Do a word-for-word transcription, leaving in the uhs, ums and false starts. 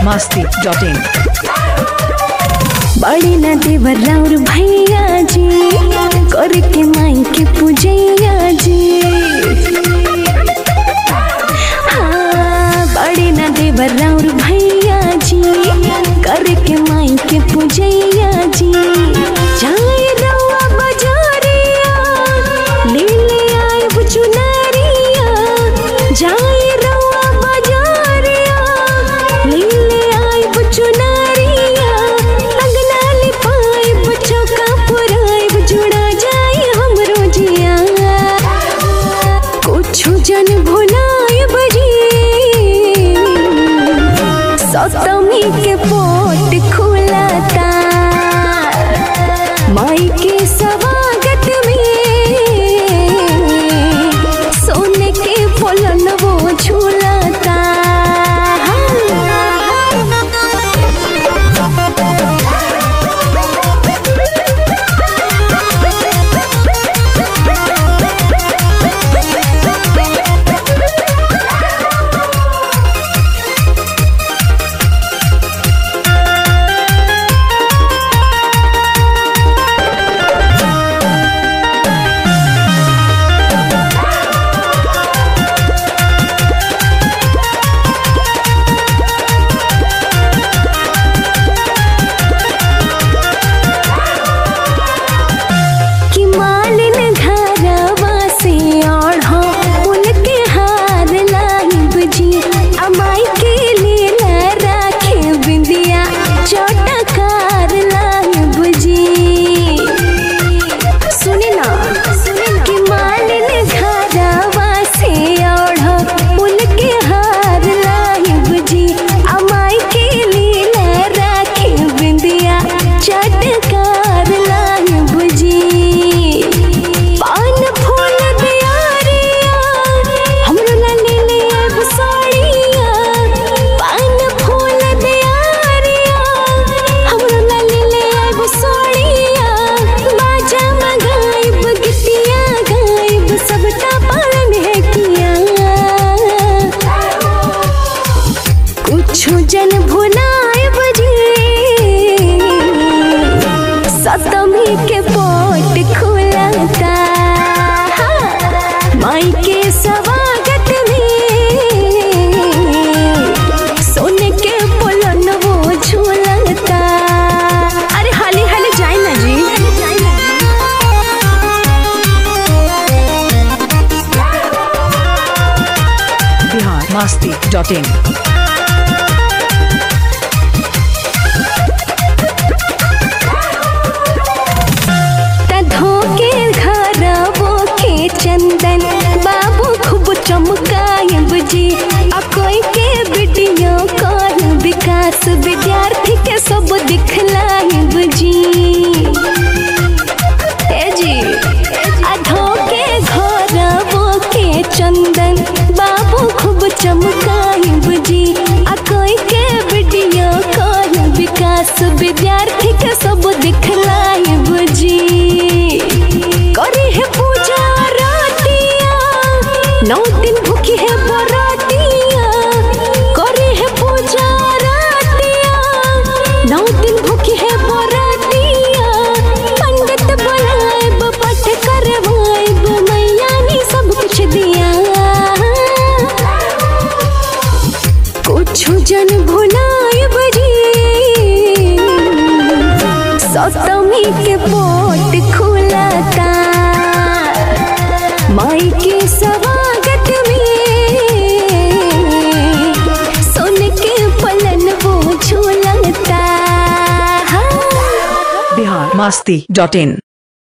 मस्ती dot इन। बड़ी न देवर और भैया जी करके माई के पूजैया जी। हाँ बड़ी न देवर और भैया जी करके माई के पूजैया जी। जाए रउआ बजारिया ले ले आए चुनरिया। जाए रउआ बजारिया ले ले आए चुनरिया। अंगना लिपाए चौका पुराए जुड़ा जाए हमरो जिया। कुछ जन भुलाए बजी सप्तमी के पोट खुलाता। माई के स्वागत में सोने के फलन वो झूलाता। जन भुलाए बजी सप्तमी के पोट खुलाता। माई के स्वागत में सोने के फलन वो झूलता। अरे हाली हाली जाए ना जी। बिहार मस्ती डॉट इन। चंदन बाबू खूब चमकायब जी। अकोई के वीडियो कॉल विकास विद्यार्थी के सब दिखलायब जी। ए जी अधो के घर वो के चंदन बाबू खूब चमकायब जी। अकोई के वीडियो कॉल विकास विद्यार्थी के सब दिखलायब जी। करे है पूजा नौ दिन भूखी है बरातिया। करे है पूजा रातिया नौ दिन भूखी है बरातिया। पंडित बुलाएब पठ करवाएब मैया ने सब कुछ दिया। कुछ जन भुलाएब जी सप्तमी के पोट खुलाता। माई के स्वागत में सोने के फलन वो झूलता। बिहार मस्ती डॉट इन।